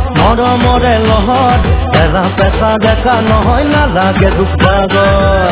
মৰমৰে লহৰ এৰা পেছা দেখা নহয় নালাগে দুখ ভাগৰ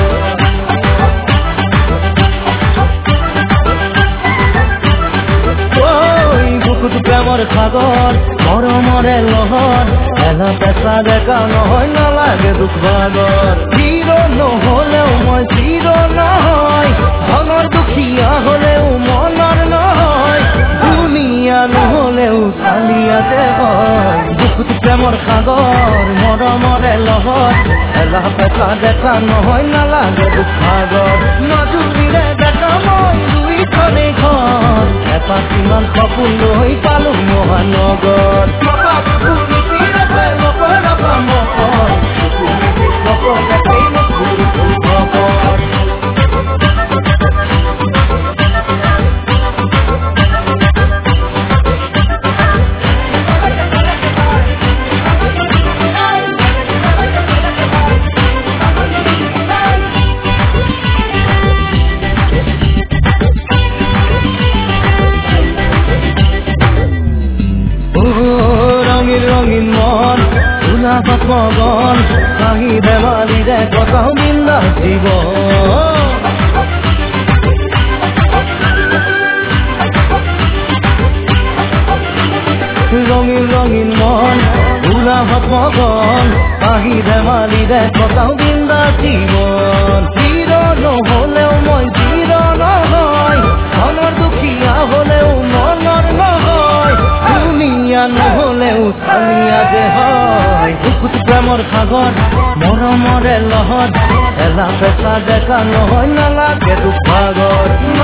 বুকুত প্ৰেমৰ সাগৰ মৰমৰে লহৰ এৰা পেছা দেখা নহয় নালাগে দুখ ভাগৰ জিৰ নহলেও মই জিৰ নহয় ধনৰ দুখীয়া হলেও মনৰ নহয় দুনিয়া নহলেও চালিয়াতে হয় বুকুত প্ৰেমৰ সাগৰ মৰমৰে লহৰ এৰা পেছা দেখা নহয় নালাগে দুখ ভাগৰ মাজুলীৰে দেখা মই দুইখনে ঘৰ এপাত কিমান সপোন লৈ পালো মহানগৰ রঙিন মন উলাপত মগন হাঁহি ধেমালিৰে কটাও বিন্দাস জীবন রঙিন মন উলাপত মগন হাঁহি ধেমালিৰে কটাও বিন্দাস জীবন জিৰ নহলেও মই জিৰ নহয় ধনৰ দুখীয়া হলেও মনৰ নহয় দুনিয়া নহলেও চালিয়া যে হয় বুকুত প্ৰেমৰ সাগৰ মৰমৰে লহৰ এৰা পেছা দেখা নহয় নালাগে দুখ ভাগৰ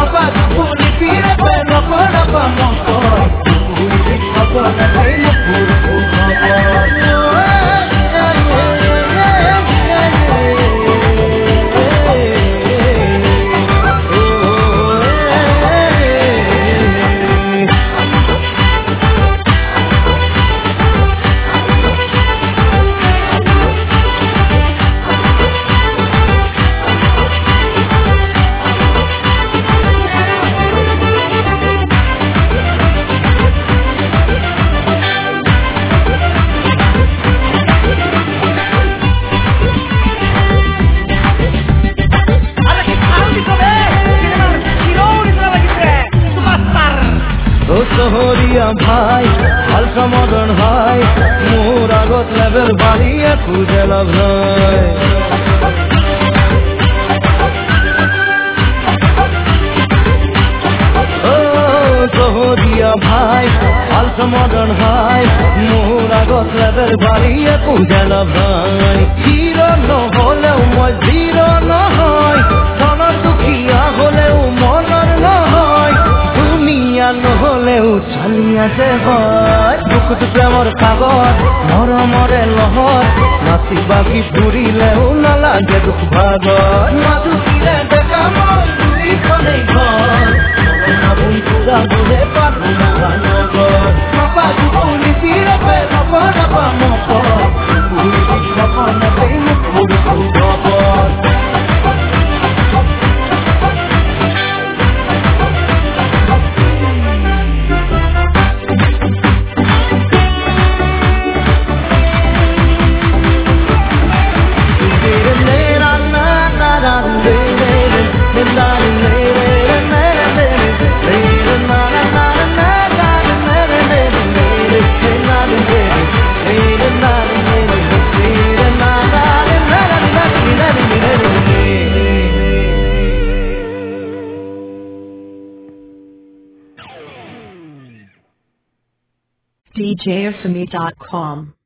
চহৰীয়া ভাই হালকা মদন ভাই মোৰ আগত লেভেল বাঢ়িয়ে খুঁজে লাভ নাই চহৰীয়া ভাই হালকা মদন ভাই মোৰ আগত লেভেল বাঢ়িয়ে খুঁজে লাভ নাই জিৰ নহলেও মই জিৰ নহয় ধনৰ দুখীয়া হলেও মনৰ নহয় দুনিয়া নহলেও চালিয়াতে হয় বুকুত প্ৰেমৰ কাগজ মৰমৰে লহৰ নাচি বাগি ফুৰিলেও নালাগে দুখ ভাগৰ মাজুলীৰে দেখা মই দুইখনে ঘৰ যাবলে পাৰো মহানগৰ মাপাজু পুলিচিৰে নপৰাবা মকৰ পুলিচি নপনাতেই মোক ফুৰিছো খবৰ DJFME.com